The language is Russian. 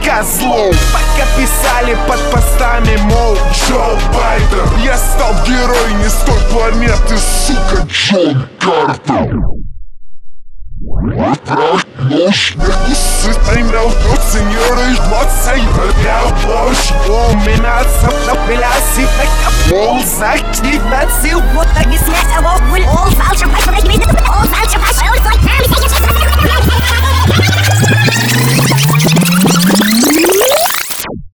козлов. Пока писали под постами, мол, Джо Байден, я стал герой не с той планеты, сука, Джон Картер. Нож, не кусы, имел тот сеньоры, ждаться и поднял площадь. У меня цепляси, пол захтив, нацил, вот так и смех, его был, all falsch, all falsch, all falsch,